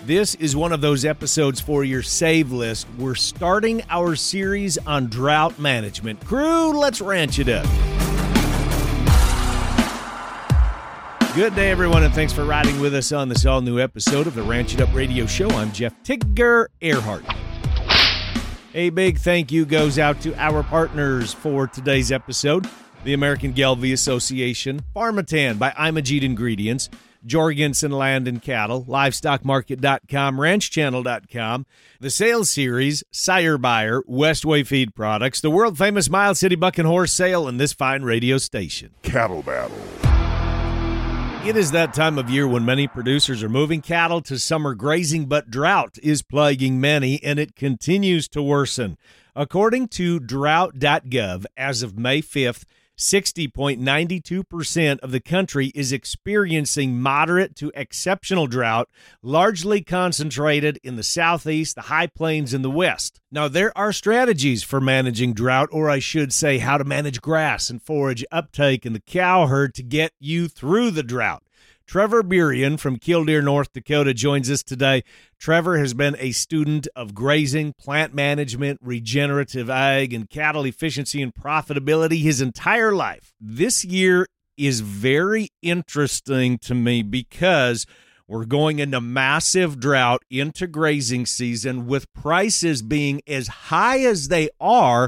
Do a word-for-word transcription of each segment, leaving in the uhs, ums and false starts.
This is one of those episodes for your save list. We're starting our series on drought management. Crew, let's ranch it up. Good day, everyone, and thanks for riding with us on this all-new episode of the Ranch It Up Radio Show. I'm Jeff Tigger Earhart. A big thank you goes out to our partners for today's episode, the American Gelbvieh Association, Pharmatan by Imogene Ingredients, Jorgensen Land and Cattle, Livestock Market dot com, Ranch Channel dot com, the Sales Series, Sire Buyer, Westway Feed Products, the world-famous Miles City Buck and Horse Sale, and this fine radio station. Cattle Battle. It is that time of year when many producers are moving cattle to summer grazing, but drought is plaguing many, and it continues to worsen. According to drought dot gov, as of May fifth, sixty point nine two percent of the country is experiencing moderate to exceptional drought, largely concentrated in the southeast, the high plains, and the west. Now, there are strategies for managing drought, or I should say how to manage grass and forage uptake in the cow herd to get you through the drought. Trevor Burian from Killdeer, North Dakota joins us today. Trevor has been a student of grazing, plant management, regenerative ag, and cattle efficiency and profitability his entire life. This year is very interesting to me because we're going into massive drought into grazing season with prices being as high as they are,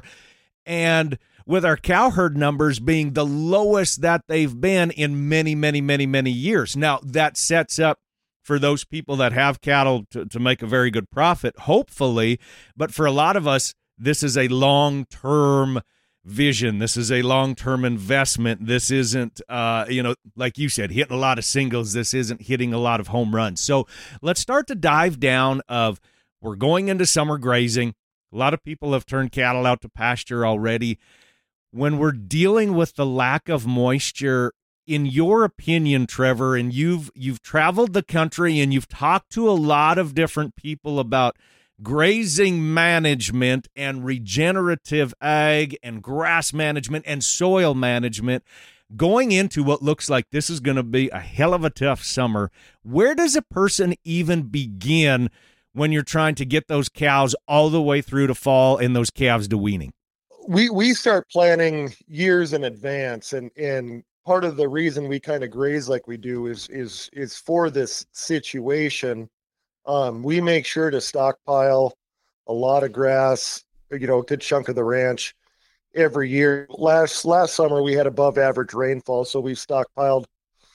and with our cow herd numbers being the lowest that they've been in many, many, many, many years. Now, that sets up for those people that have cattle to, to make a very good profit, hopefully. But for a lot of us, this is a long-term vision. This is a long-term investment. This isn't, uh, you know, like you said, hitting a lot of singles. This isn't hitting a lot of home runs. So let's start to dive down of we're going into summer grazing. A lot of people have turned cattle out to pasture already. When we're dealing with the lack of moisture, in your opinion, Trevor, and you've you've traveled the country and you've talked to a lot of different people about grazing management and regenerative ag and grass management and soil management, going into what looks like this is going to be a hell of a tough summer, where does a person even begin when you're trying to get those cows all the way through to fall and those calves to weaning? We we start planning years in advance, and and part of the reason we kind of graze like we do is is is for this situation. Um, we make sure to stockpile a lot of grass, you know, a good chunk of the ranch every year. Last last summer we had above average rainfall, so we stockpiled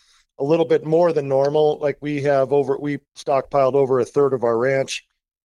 a little bit more than normal. Like we have over we stockpiled over a third of our ranch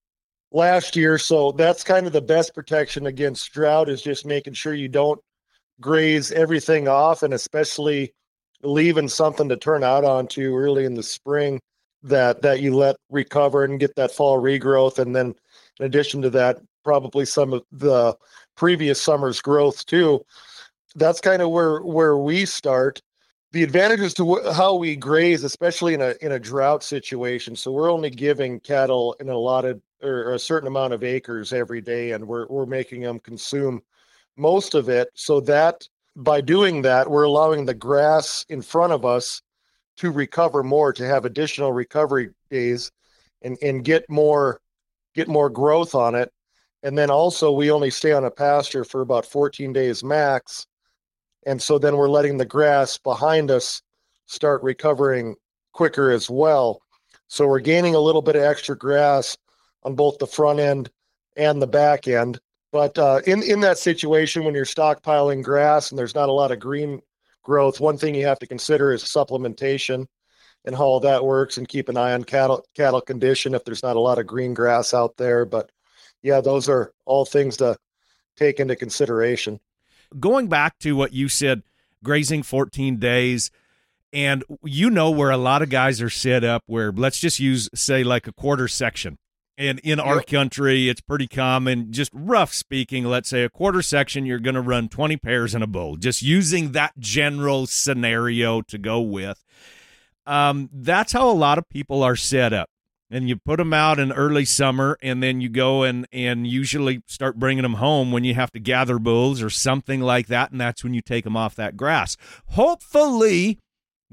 last year. So that's kind of the best protection against drought, is just making sure you don't graze everything off, and especially leaving something to turn out onto early in the spring that, that you let recover and get that fall regrowth. And then in addition to that, probably some of the previous summer's growth too. That's kind of where, where we start. The advantages to wh- how we graze, especially in a, in a drought situation. So we're only giving cattle in a lot of, or a certain amount of acres every day, and we're we're making them consume most of it. So that by doing that, we're allowing the grass in front of us to recover more, to have additional recovery days, and and get more get more growth on it. And then also we only stay on a pasture for about fourteen days max, and so then we're letting the grass behind us start recovering quicker as well. So we're gaining a little bit of extra grass on both the front end and the back end. But uh, in, in that situation, when you're stockpiling grass and there's not a lot of green growth, one thing you have to consider is supplementation and how all that works, and keep an eye on cattle cattle condition if there's not a lot of green grass out there. But yeah, those are all things to take into consideration. Going back to what you said, grazing fourteen days, and you know where a lot of guys are set up where, let's just use, say, like a quarter section. And in our yep. country, it's pretty common, just rough speaking, let's say a quarter section, you're going to run twenty pairs in a bull, just using that general scenario to go with. Um, that's how a lot of people are set up. And you put them out in early summer, and then you go and, and usually start bringing them home when you have to gather bulls or something like that, and that's when you take them off that grass. Hopefully,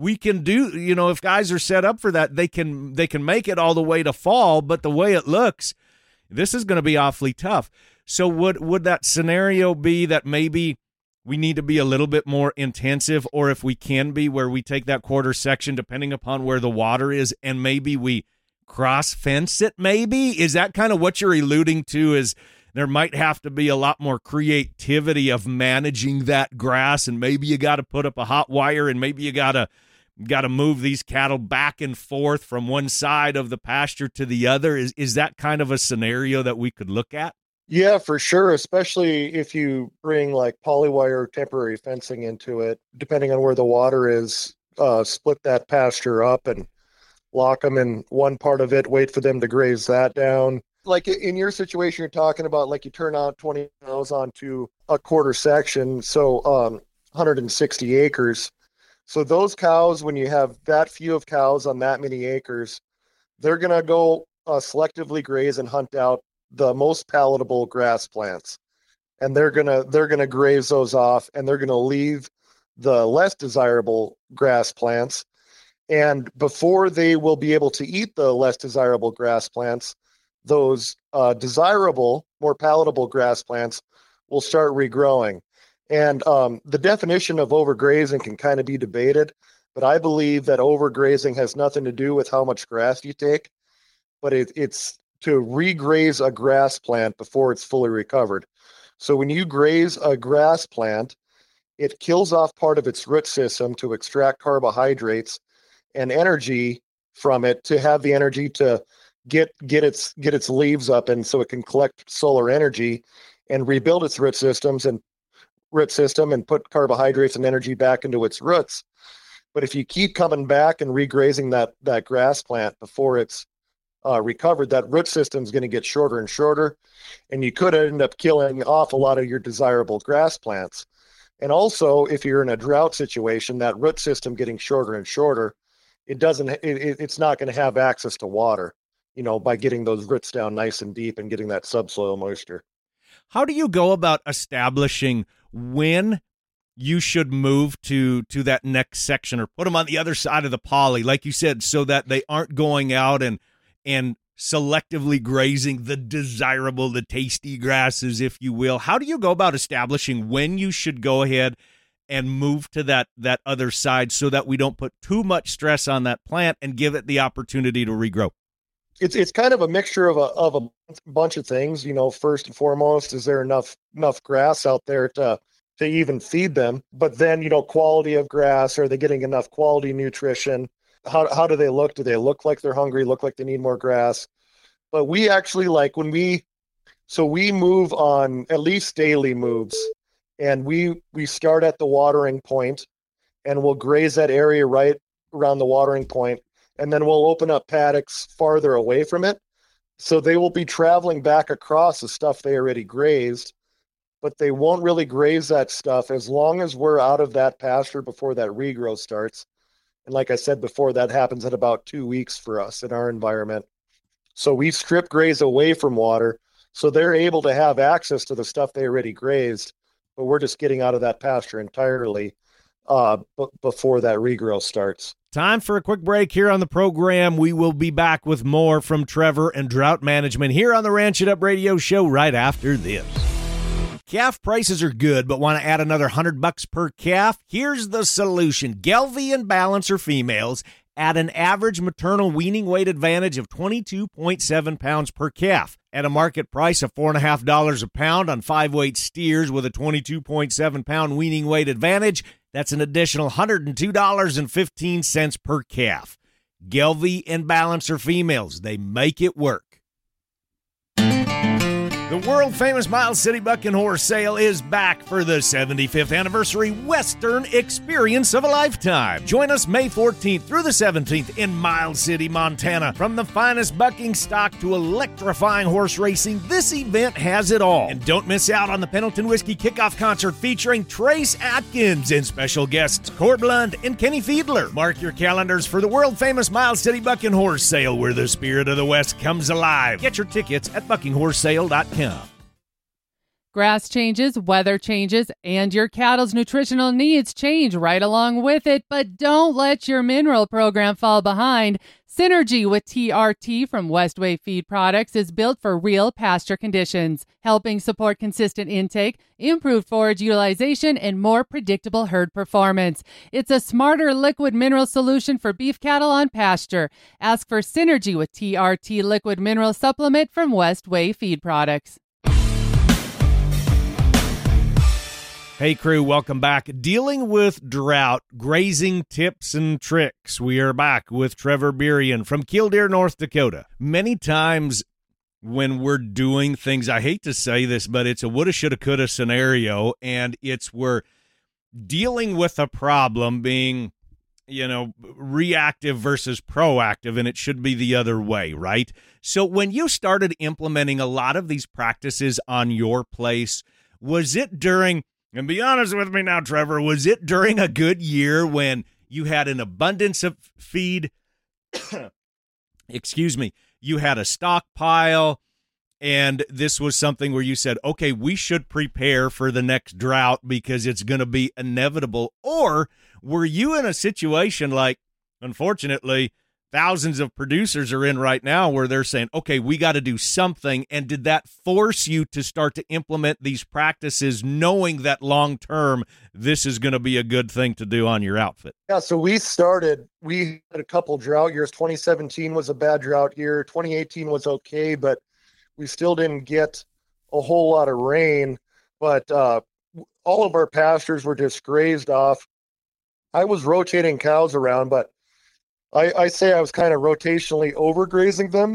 we can do, you know, if guys are set up for that, they can they can make it all the way to fall, but the way it looks, this is going to be awfully tough. So would would that scenario be that maybe we need to be a little bit more intensive, or if we can be, where we take that quarter section, depending upon where the water is, and maybe we cross fence it maybe? Is that kind of what you're alluding to, is there might have to be a lot more creativity of managing that grass, and maybe you got to put up a hot wire, and maybe you got to got to move these cattle back and forth from one side of the pasture to the other? Is is that kind of a scenario that we could look at? Yeah, for sure, especially if you bring like polywire temporary fencing into it, depending on where the water is, uh, split that pasture up and lock them in one part of it, wait for them to graze that down. Like in your situation, you're talking about, like, you turn out twenty cows onto a quarter section, so um, one hundred sixty acres. So those cows, when you have that few of cows on that many acres, they're going to go uh, selectively graze and hunt out the most palatable grass plants, and they're gonna they're gonna graze those off, and they're gonna leave the less desirable grass plants. And before they will be able to eat the less desirable grass plants, those uh, desirable, more palatable grass plants will start regrowing. And um, the definition of overgrazing can kind of be debated, but I believe that overgrazing has nothing to do with how much grass you take, but it, it's to regraze a grass plant before it's fully recovered. So when you graze a grass plant, it kills off part of its root system to extract carbohydrates and energy from it, to have the energy to get get its get its leaves up, and so it can collect solar energy and rebuild its root systems and root system and put carbohydrates and energy back into its roots. But if you keep coming back and regrazing that that grass plant before it's Uh, recovered, that root system is going to get shorter and shorter, and you could end up killing off a lot of your desirable grass plants. And also, if you're in a drought situation, that root system getting shorter and shorter, it doesn't, it, it's not going to have access to water, you know, by getting those roots down nice and deep and getting that subsoil moisture. How do you go about establishing when you should move to to that next section, or put them on the other side of the poly, like you said, so that they aren't going out and and selectively grazing the desirable, the tasty grasses, if you will? How do you go about establishing when you should go ahead and move to that that other side, so that we don't put too much stress on that plant and give it the opportunity to regrow? It's it's kind of a mixture of a of a bunch of things. You know, first and foremost, is there enough enough grass out there to to even feed them? But then, you know, quality of grass, are they getting enough quality nutrition? How how do they look? Do they look like they're hungry, look like they need more grass? But we actually, like, when we, so we move on at least daily moves, and we we start at the watering point, and we'll graze that area right around the watering point, and then we'll open up paddocks farther away from it. So they will be traveling back across the stuff they already grazed, but they won't really graze that stuff as long as we're out of that pasture before that regrowth starts. And like I said before, that happens in about two weeks for us in our environment. So we strip graze away from water, so they're able to have access to the stuff they already grazed, but we're just getting out of that pasture entirely uh, b- before that regrowth starts. Time for a quick break here on the program. We will be back with more from Trevor and drought management here on the Ranch It Up Radio Show right after this. Calf prices are good, but want to add another hundred bucks per calf? Here's the solution. Gelbvieh and Balancer females at an average maternal weaning weight advantage of twenty-two point seven pounds per calf. At a market price of four point five dollars a pound on five-weight steers with a twenty-two point seven pound weaning weight advantage, that's an additional one hundred two dollars and fifteen cents per calf. Gelbvieh and Balancer females, they make it work. The world-famous Miles City Bucking Horse Sale is back for the seventy-fifth anniversary Western experience of a lifetime. Join us May fourteenth through the seventeenth in Miles City, Montana. From the finest bucking stock to electrifying horse racing, this event has it all. And don't miss out on the Pendleton Whiskey Kickoff Concert featuring Trace Atkins and special guests Court Blunt and Kenny Fiedler. Mark your calendars for the world-famous Miles City Bucking Horse Sale, where the spirit of the West comes alive. Get your tickets at bucking horse sale dot com. Grass changes, weather changes, and your cattle's nutritional needs change right along with it, but don't let your mineral program fall behind. Synergy with T R T from Westway Feed Products is built for real pasture conditions, helping support consistent intake, improved forage utilization, and more predictable herd performance. It's a smarter liquid mineral solution for beef cattle on pasture. Ask for Synergy with T R T liquid mineral supplement from Westway Feed Products. Hey crew, welcome back. Dealing with drought, grazing tips and tricks. We are back with Trevor Burian from Killdeer, North Dakota. Many times when we're doing things, I hate to say this, but it's a woulda, shoulda, coulda scenario, and it's we're dealing with a problem being, you know, reactive versus proactive, and it should be the other way, right? So when you started implementing a lot of these practices on your place, was it during... And be honest with me now, Trevor, was it during a good year when you had an abundance of feed? Excuse me. You had a stockpile, and this was something where you said, okay, we should prepare for the next drought because it's going to be inevitable? Or were you in a situation like, unfortunately, thousands of producers are in right now where they're saying, okay, we got to do something. And did that force you to start to implement these practices knowing that long term, this is going to be a good thing to do on your outfit? Yeah. So we started, we had a couple drought years. twenty seventeen was a bad drought year. twenty eighteen was okay, but we still didn't get a whole lot of rain. But uh, all of our pastures were just grazed off. I was rotating cows around, but I, I say I was kind of rotationally overgrazing them,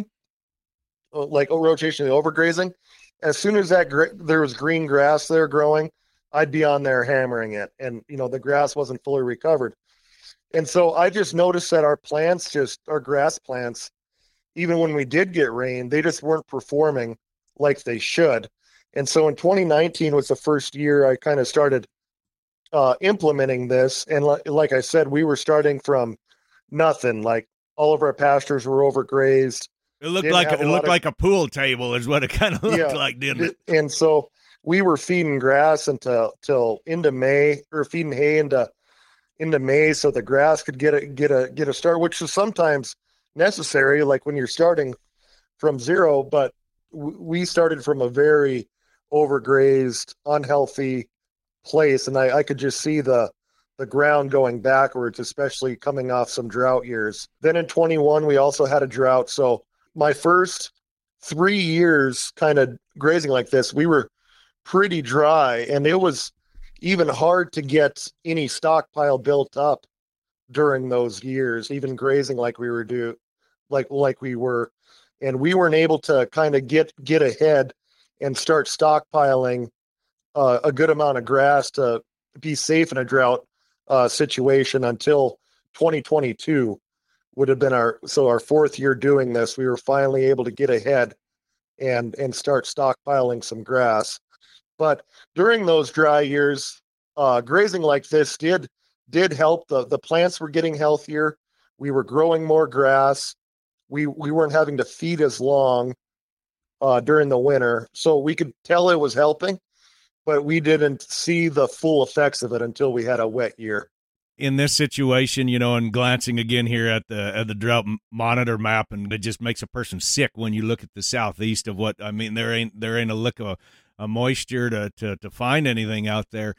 like oh, rotationally overgrazing. As soon as that gra- there was green grass there growing, I'd be on there hammering it, and you know the grass wasn't fully recovered. And so I just noticed that our plants, just our grass plants, even when we did get rain, they just weren't performing like they should. And so in twenty nineteen was the first year I kind of started uh, implementing this. And li- like I said, we were starting from nothing. Like all of our pastures were overgrazed. It looked like it looked of, like a pool table is what it kind of looked yeah, like, didn't it? And so we were feeding grass until till into May, or feeding hay into into May, so the grass could get a get a get a start, which is sometimes necessary, like when you're starting from zero. But w- we started from a very overgrazed, unhealthy place, and I, I could just see the the ground going backwards, especially coming off some drought years. Then in twenty-one, we also had a drought. So my first three years kind of grazing like this, we were pretty dry, and it was even hard to get any stockpile built up during those years, even grazing like we were do, like like we were, and we weren't able to kind of get get ahead and start stockpiling uh, a good amount of grass to be safe in a drought Uh, situation until twenty twenty-two would have been our, so our fourth year doing this, we were finally able to get ahead and, and start stockpiling some grass. But during those dry years, uh, grazing like this did, did help. The, the plants were getting healthier. We were growing more grass. We, we weren't having to feed as long uh, during the winter. So we could tell it was helping, but we didn't see the full effects of it until we had a wet year. In this situation, you know, and glancing again here at the at the drought monitor map, and it just makes a person sick when you look at the southeast of what, I mean, there ain't there ain't a lick of a moisture to, to, to find anything out there.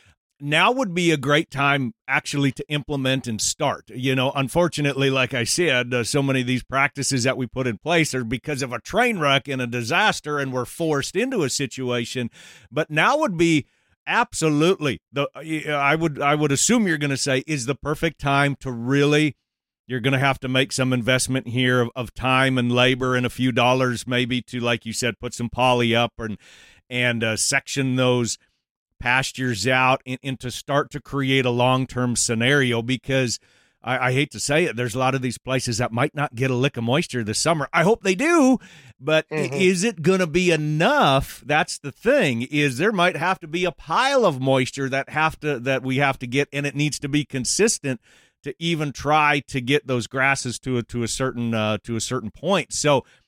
Now would be a great time actually to implement and start. You know, unfortunately, like I said, uh, so many of these practices that we put in place are because of a train wreck and a disaster, and we're forced into a situation. But now would be absolutely the I would I would assume you're going to say is the perfect time to really. You're going to have to make some investment here of, of time and labor and a few dollars maybe to, like you said, put some poly up and and uh, section those pastures out and, and to start to create a long-term scenario, because I, I hate to say it, there's a lot of these places that might not get a lick of moisture this summer. I hope they do, but mm-hmm. is it going to be enough? That's the thing, is there might have to be a pile of moisture that have to that we have to get, and it needs to be consistent to even try to get those grasses to a, to a certain uh, to a certain point. So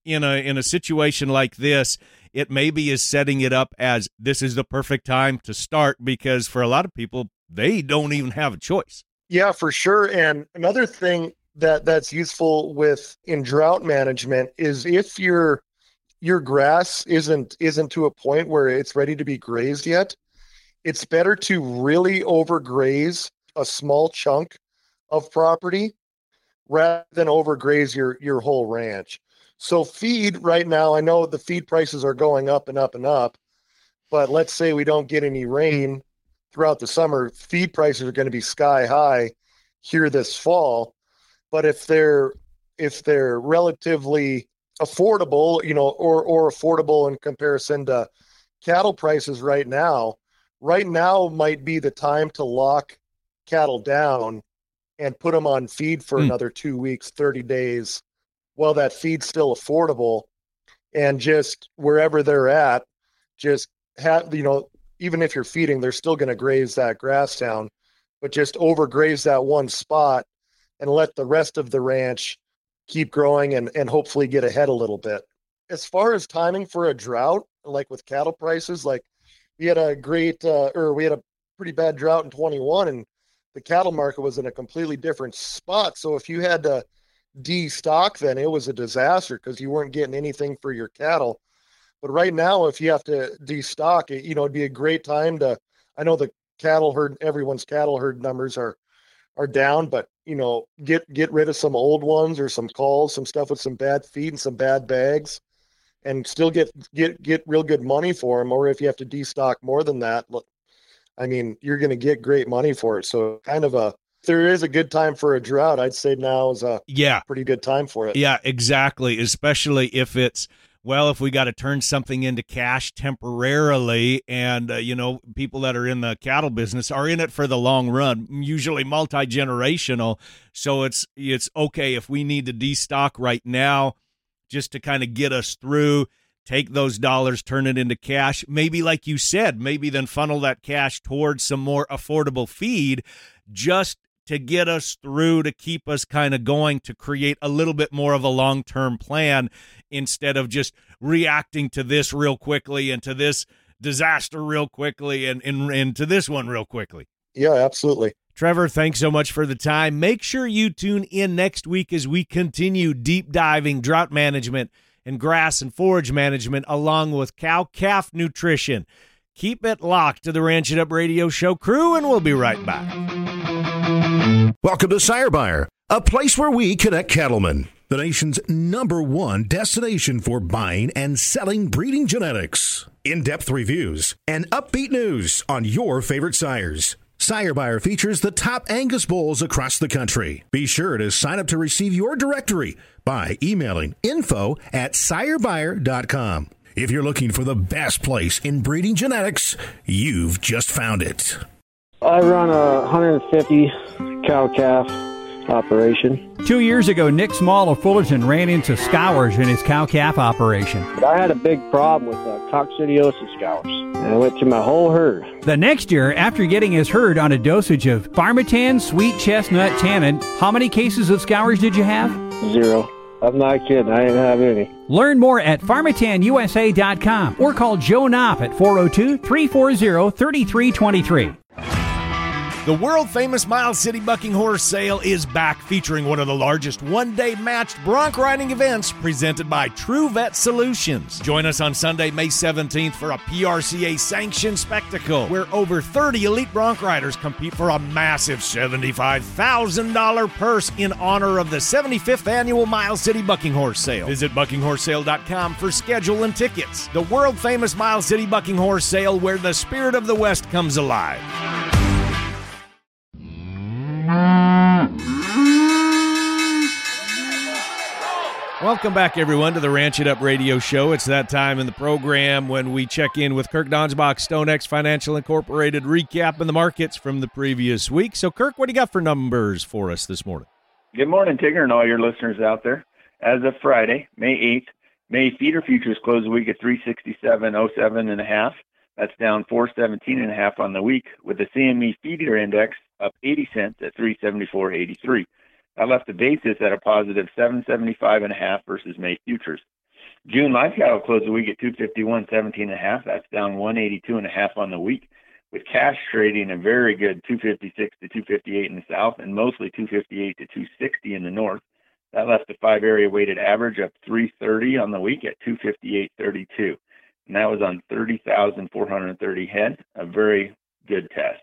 in a in a situation like this, it maybe is setting it up as this is the perfect time to start, because for a lot of people, they don't even have a choice. Yeah, for sure. And another thing that that's useful with in drought management is if your your grass isn't isn't to a point where it's ready to be grazed yet, it's better to really overgraze a small chunk of property rather than overgraze your your whole ranch. So feed right now, I know the feed prices are going up and up and up, but let's say we don't get any rain throughout the summer, feed prices are going to be sky high here this fall. But if they're if they're relatively affordable, you know, or or affordable in comparison to cattle prices right now, right now might be the time to lock cattle down and put them on feed for mm. another two weeks, thirty days, while that feed's still affordable, and just wherever they're at, just have, you know, even if you're feeding, they're still going to graze that grass down, but just overgraze that one spot and let the rest of the ranch keep growing and, and hopefully get ahead a little bit. As far as timing for a drought, like with cattle prices, like we had a great, uh, or we had a pretty bad drought in twenty-one, and the cattle market was in a completely different spot. So if you had to destock, then it was a disaster because you weren't getting anything for your cattle. But right now, if you have to destock, it, you know, it'd be a great time to, I know the cattle herd, everyone's cattle herd numbers are, are down, but, you know, get, get rid of some old ones or some calls, some stuff with some bad feed and some bad bags, and still get, get, get real good money for them. Or if you have to destock more than that, look, I mean, you're going to get great money for it. So kind of a, if there is a good time for a drought, I'd say now is a yeah. pretty good time for it. Yeah, exactly. Especially if it's, well, if we got to turn something into cash temporarily, and, uh, you know, people that are in the cattle business are in it for the long run, usually multi-generational. So it's, it's okay if we need to destock right now just to kind of get us through, take those dollars, turn it into cash. Maybe, like you said, maybe then funnel that cash towards some more affordable feed just to get us through, to keep us kind of going, to create a little bit more of a long-term plan instead of just reacting to this real quickly and to this disaster real quickly and, and, and to this one real quickly. Yeah, absolutely. Trevor, thanks so much for the time. Make sure you tune in next week as we continue deep diving drought management and grass and forage management along with cow-calf nutrition. Keep it locked to the Ranch It Up Radio Show crew, and we'll be right back. Welcome to Sire Buyer, a place where we connect cattlemen, the nation's number one destination for buying and selling breeding genetics. In-depth reviews and upbeat news on your favorite sires. Sire Buyer features the top Angus bulls across the country. Be sure to sign up to receive your directory by emailing info at sire buyer dot com. If you're looking for the best place in breeding genetics, you've just found it. I run a one hundred fifty cow-calf operation. Two years ago, Nick Small of Fullerton ran into scours in his cow-calf operation. I had a big problem with uh, coccidiosis scours, and I went through my whole herd. The next year, after getting his herd on a dosage of Pharmatan, Sweet Chestnut, Tannin, how many cases of scours did you have? Zero. I'm not kidding. I didn't have any. Learn more at Pharmatan U S A dot com or call Joe Knopp at four oh two, three four zero, three three two three. The world-famous Miles City Bucking Horse Sale is back, featuring one of the largest one-day matched bronc riding events presented by True Vet Solutions. Join us on Sunday, May seventeenth for a P R C A-sanctioned spectacle where over thirty elite bronc riders compete for a massive seventy-five thousand dollars purse in honor of the seventy-fifth Annual Miles City Bucking Horse Sale. Visit bucking horse sale dot com for schedule and tickets. The world-famous Miles City Bucking Horse Sale, where the spirit of the West comes alive. Welcome back, everyone, to the Ranch It Up Radio Show. It's that time in the program when we check in with Kirk Donsbach, StoneX Financial Incorporated, recapping the markets from the previous week. So, Kirk, what do you got for numbers for us this morning? Good morning, Tigger, and all your listeners out there. As of Friday, May eighth, May feeder futures closed the week at three sixty-seven oh seven and a half. That's down four seventeen and a half on the week, with the C M E feeder index up eighty cents at three seventy-four eighty-three. That left the basis at a positive seven seventy-five and a half versus May futures. June live cattle closed the week at two fifty-one seventeen and a half. That's down one eighty-two and a half on the week, with cash trading a very good two fifty-six to two fifty-eight in the south and mostly two fifty-eight to two sixty in the north. That left the five area weighted average up three thirty on the week at two fifty-eight thirty-two. And that was on thirty thousand four hundred thirty head, a very good test.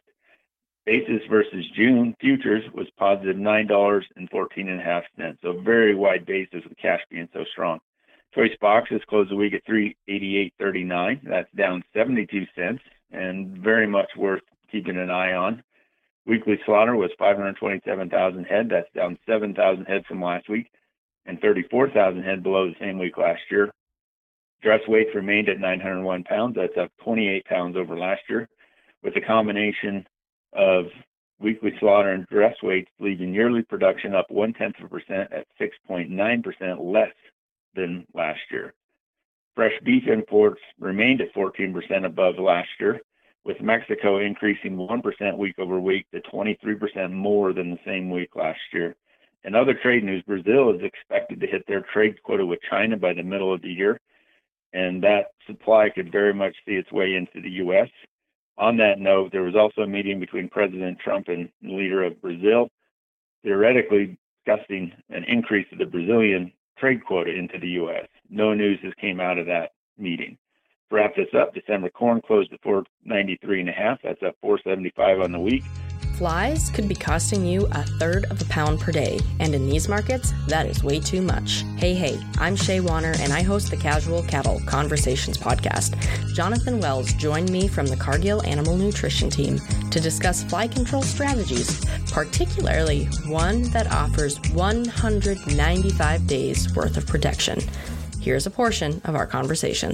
Basis versus June futures was positive nine dollars and fourteen and a half cents. So very wide basis with cash being so strong. Choice boxes closed the week at three eighty-eight thirty-nine. That's down seventy-two cents and very much worth keeping an eye on. Weekly slaughter was five hundred twenty-seven thousand head. That's down seven thousand head from last week and thirty-four thousand head below the same week last year. Dress weights remained at nine hundred one pounds. That's up twenty-eight pounds over last year, with a combination of weekly slaughter and dress weights leaving yearly production up one-tenth of a percent at six point nine percent less than last year. Fresh beef imports remained at fourteen percent above last year, with Mexico increasing one percent week over week to twenty-three percent more than the same week last year. In other trade news, Brazil is expected to hit their trade quota with China by the middle of the year, and that supply could very much see its way into the U S. On that note, there was also a meeting between President Trump and the leader of Brazil, theoretically discussing an increase of the Brazilian trade quota into the U S. No news has came out of that meeting. To wrap this up, December corn closed at four ninety-three and a half. That's up four seventy-five on the week. Flies could be costing you a third of a pound per day, and in these markets, that is way too much. Hey, hey, I'm Shay Warner, and I host the Casual Cattle Conversations podcast. Jonathan Wells joined me from the Cargill Animal Nutrition team to discuss fly control strategies, particularly one that offers one hundred ninety-five days worth of protection. Here's a portion of our conversation.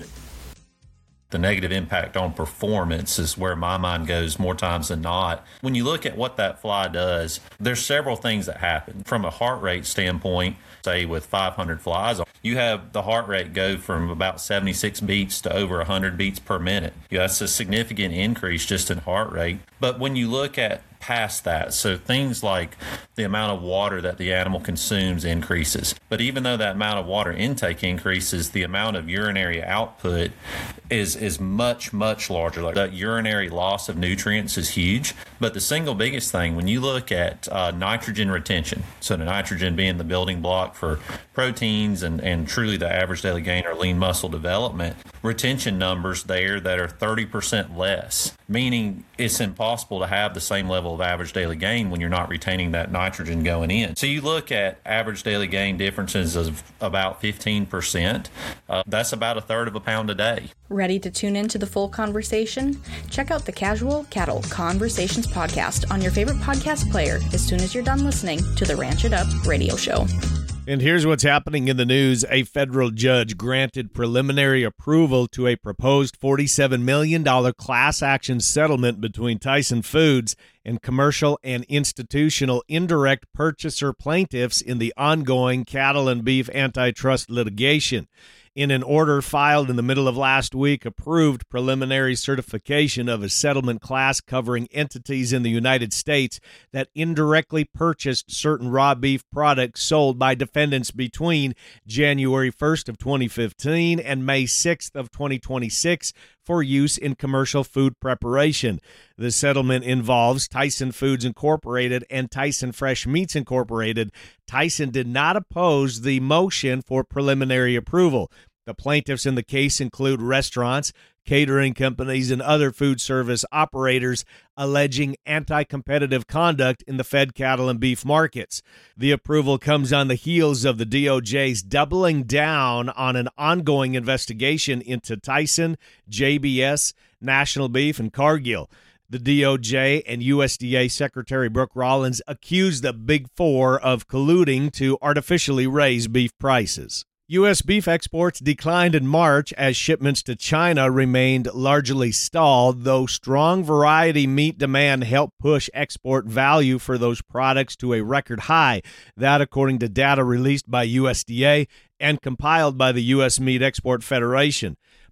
The negative impact on performance is where my mind goes more times than not. When you look at what that fly does, there's several things that happen. From a heart rate standpoint, say with five hundred flies, you have the heart rate go from about seventy-six beats to over one hundred beats per minute. Yeah, that's a significant increase just in heart rate. But when you look at past that, so things like the amount of water that the animal consumes increases. But even though that amount of water intake increases, the amount of urinary output is is much, much larger. Like that urinary loss of nutrients is huge. But the single biggest thing, when you look at uh, nitrogen retention, so the nitrogen being the building block for proteins and, and truly the average daily gain or lean muscle development, retention numbers there that are thirty percent less, meaning it's impossible to have the same level of average daily gain when you're not retaining that nitrogen going in. So you look at average daily gain differences of about fifteen percent. Uh, that's about a third of a pound a day. Ready to tune into the full conversation? Check out the Casual Cattle Conversations podcast on your favorite podcast player as soon as you're done listening to the Ranch It Up radio show. And here's what's happening in the news. A federal judge granted preliminary approval to a proposed forty-seven million dollars class action settlement between Tyson Foods and commercial and institutional indirect purchaser plaintiffs in the ongoing cattle and beef antitrust litigation. In an order filed in the middle of last week, approved preliminary certification of a settlement class covering entities in the United States that indirectly purchased certain raw beef products sold by defendants between January first of twenty fifteen and May sixth of twenty twenty-six for use in commercial food preparation. The settlement involves Tyson Foods Incorporated and Tyson Fresh Meats Incorporated. Tyson did not oppose the motion for preliminary approval. The plaintiffs in the case include restaurants, catering companies, and other food service operators alleging anti-competitive conduct in the fed cattle and beef markets. The approval comes on the heels of the D O J's doubling down on an ongoing investigation into Tyson, J B S, National Beef, and Cargill. The D O J and U S D A Secretary Brooke Rollins accused the Big Four of colluding to artificially raise beef prices. U S beef exports declined in March as shipments to China remained largely stalled, though strong variety meat demand helped push export value for those products to a record high. That, according to data released by U S D A and compiled by the U S Meat Export Federation.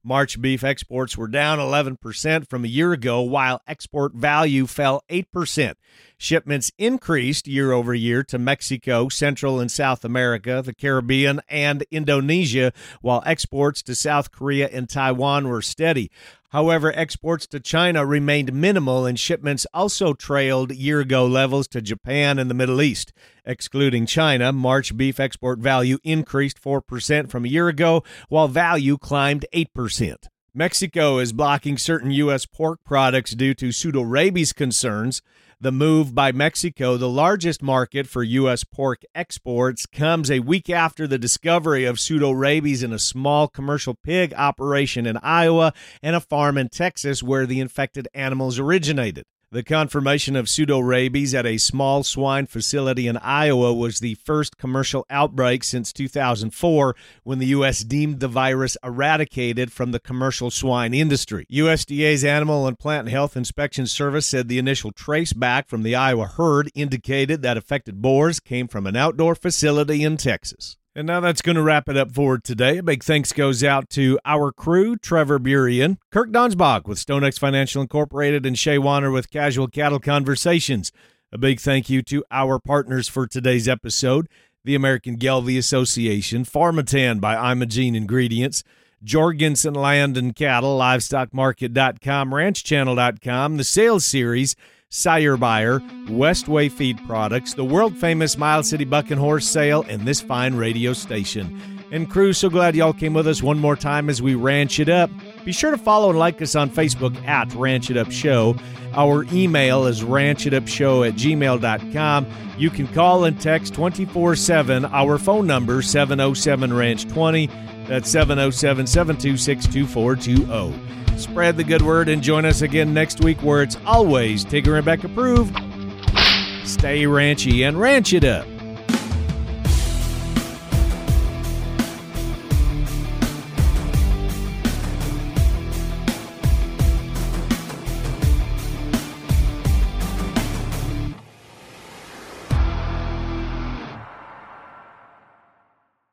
March beef exports were down eleven percent from a year ago, while export value fell eight percent. Shipments increased year over year to Mexico, Central and South America, the Caribbean, and Indonesia, while exports to South Korea and Taiwan were steady. However, exports to China remained minimal, and shipments also trailed year-ago levels to Japan and the Middle East. Excluding China, March beef export value increased four percent from a year ago, while value climbed eight percent. Mexico is blocking certain U S pork products due to pseudorabies concerns. The move by Mexico, the largest market for U S pork exports, comes a week after the discovery of pseudorabies in a small commercial pig operation in Iowa and a farm in Texas where the infected animals originated. The confirmation of pseudorabies at a small swine facility in Iowa was the first commercial outbreak since two thousand four, when the U S deemed the virus eradicated from the commercial swine industry. U S D A's Animal and Plant Health Inspection Service said the initial traceback from the Iowa herd indicated that affected boars came from an outdoor facility in Texas. And now that's going to wrap it up for today. A big thanks goes out to our crew, Trevor Burien, Kirk Donsbach with StoneX Financial Incorporated, and Shay Wanner with Casual Cattle Conversations. A big thank you to our partners for today's episode, the American Gelbvieh Association, Pharmatan by Imogene Ingredients, Jorgensen Land and Cattle, Livestock Market dot com, Ranch Channel dot com, the Sales Series, Sire Buyer, Westway Feed Products, the world-famous Miles City Buck and Horse Sale, and this fine radio station. And crew, so glad y'all came with us one more time as we ranch it up. Be sure to follow and like us on Facebook at Ranch It Up Show. Our email is ranch it up show at gmail dot com. You can call and text twenty-four seven. Our phone number, seven oh seven ranch twenty. That's seven oh seven, seven two six, two four two oh. Spread the good word and join us again next week where it's always Tigger and Beck approved. Stay ranchy and ranch it up.